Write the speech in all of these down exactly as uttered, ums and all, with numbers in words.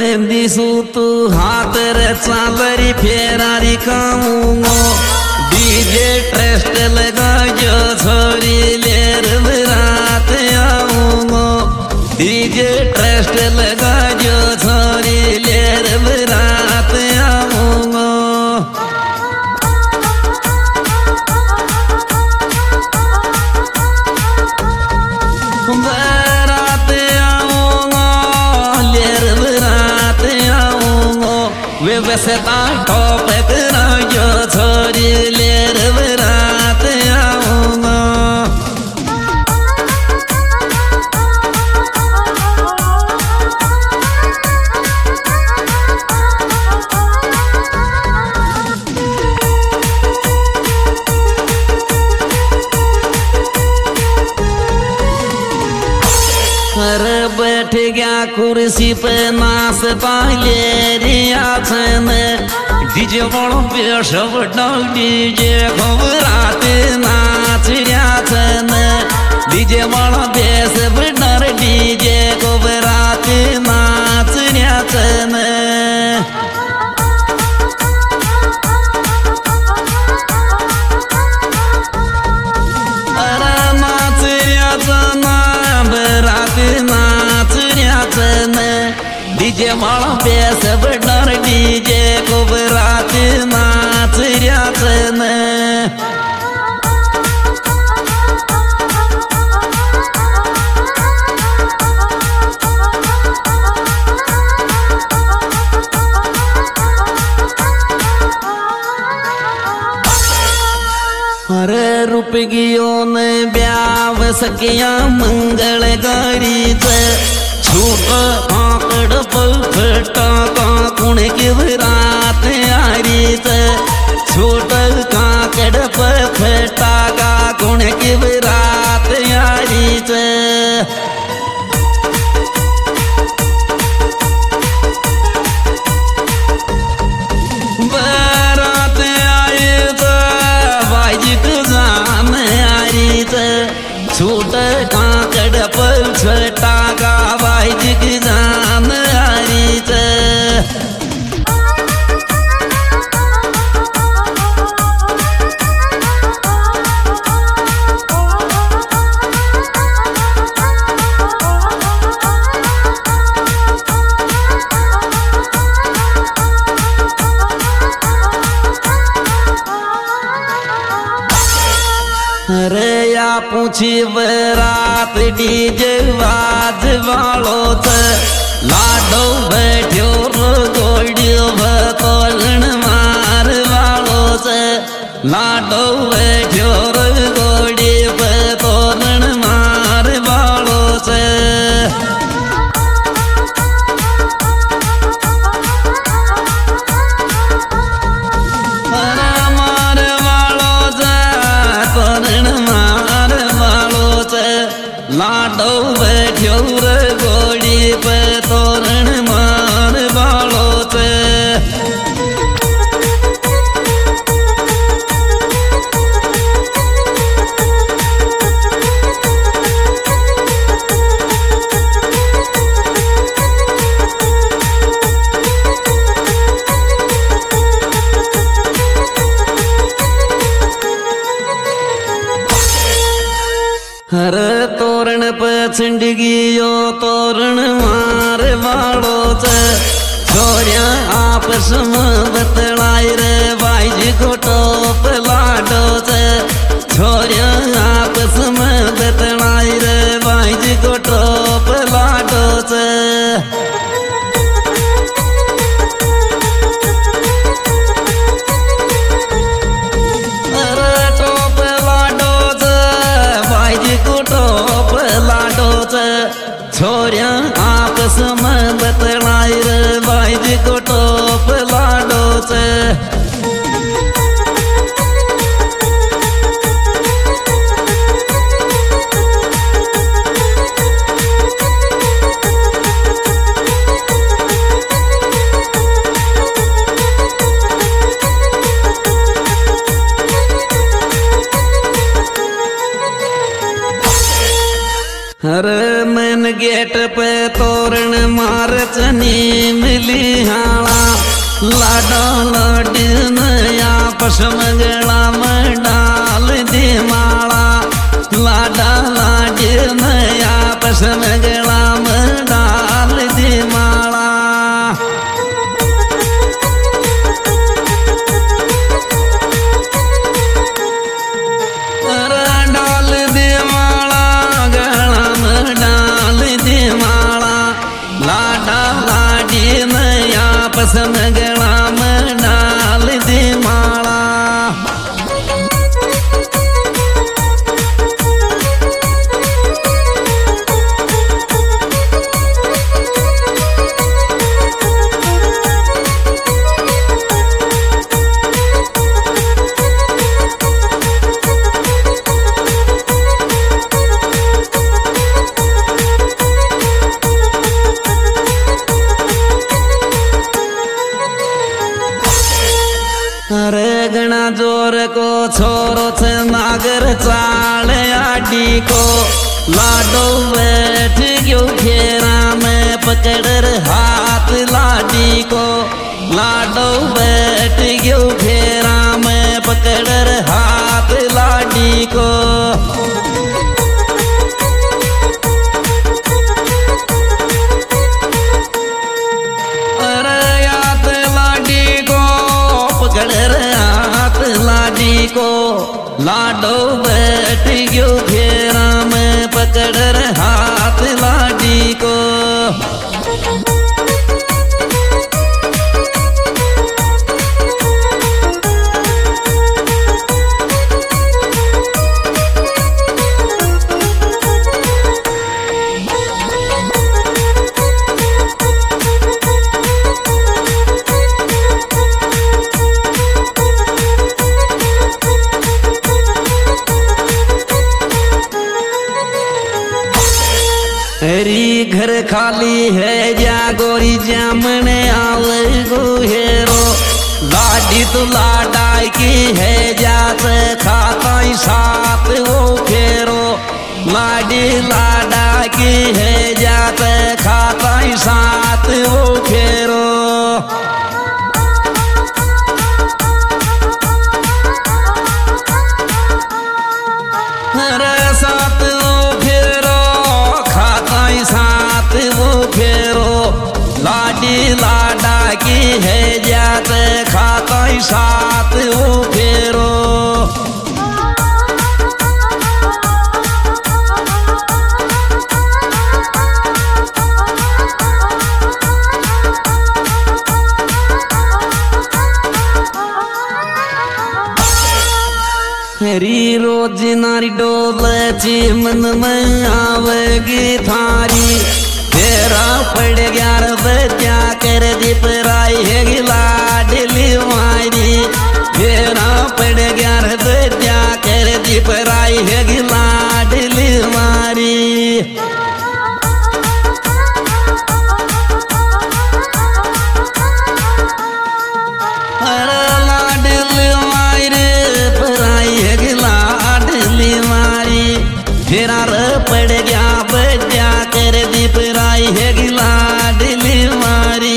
मेहंदी सू तू हाथ रे चालरी फेरारी खाऊंगो डीजे ट्रस्ट लगा जो छोरी लेर रात आऊंगो डीजे ट्रस्ट लगा जो छोरी लेर रात आऊंगो रात आऊंगो लेर रात आऊंगो व्यवस्था टॉप करा जो छोरी लेर रात आऊंगो अरे बैठ गया कुर्सी पे नाच पाले रिया छन डीजे वालों पे सब डाल डीजे खबरात नाच रिया छन डीजे वाला बेस बडर डीजे खबरात नाच रिया छन अरे नाच रिया छन नाच रिया छन डीजे वाला बेस बडर डीजे खबरात नाच रिया छन अरे रुपगियों ने ब्याव सकिया मंगल गाड़ी से छूट आकड़ पल फटा का कुण की रात आरी से छूट काकड़ पर फटा का कुण की रात आरी से छूट काकड़ पल छटा का वाइज की जान आरी से अरे या पूछी बरात डीजे बाज वालो थे लाडो बैठो गोड़ियो बतोलन मार वालो से लाडो बैठो गोड़ी बतोलन मार वालो से लाडो बैठो रे गोड़ी पे तोरण मार वालो से हरे तोरण पे छिंडगियो तोरण मार वालो से छोरिया आपस में बतलाई रे बाईज को टोप लाडो से छोरिया आपस में बतलाई रे बाईज को टोप लाडो से छोरिया आपस में बतलाई रे बाईज को टोप लाडो से हर मन गेट पे तोरण मार चनी मिल लाडो लाडी नया पसम गला में डाल दी माला लाडा लाडी नया पसम गला में डाल दी माला डाल दी माला गला में डाल दी माला लाडा लाडी नया पसम गला में डाल दी माला गणा जोर को छोरो छे नागर चाल आडी को लाडो बैठ गयो घेरा में पकड़ हाथ लाडी को लाडो बैठ गयो घेरा में पकड़ हाथ लाडी को लाडी को लाडो बैठ गयो घेरा में पकड़ हाथ लाडी को हरी घर खाली है जा गोरी जामने आवे गुहेरो लाडी तो लाडा की है जात खाता साथ वो फेरो लाडी लाडा की है जात खाता साथ वो फेरो साथ वो फेरो लाडी लाडा की है जात खाता साथ वो फेरो हरी रोज नारी डोले मन में आवेगी थारी तेरा पड़ ग्यार बजा कर दीप राई है लाडली मारी तेरा पड़ ग्यार बजा कर दीप राई है लाडली मारी लाडली मारी पराई है लाडली मारी तेरा पड़ गया बजा कर दीप राई है लाडली मारी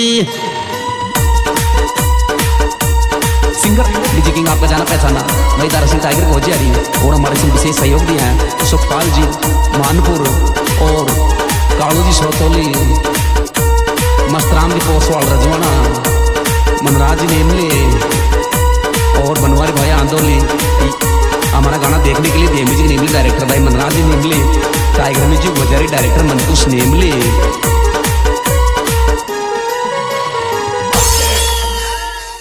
सिंगर डीजे किंग आपका जाना पहचाना भाई दारा सिंह टाइगर को जी और हमारे से विशेष सहयोग दिए हैं सुखपाल जी मानपुर और कालू जी सोतोली मस्तराम जी पोसवाल रजवाना मनराज जी नेमले और बनवारी भाई आंदोली हमारा गाना देखने के लिए म्यूजिक नेमली डायरेक्टर भाई मनराज जी नेमले टाइगर म्यूजिक बजारी डायरेक्टर मंतुष नेमले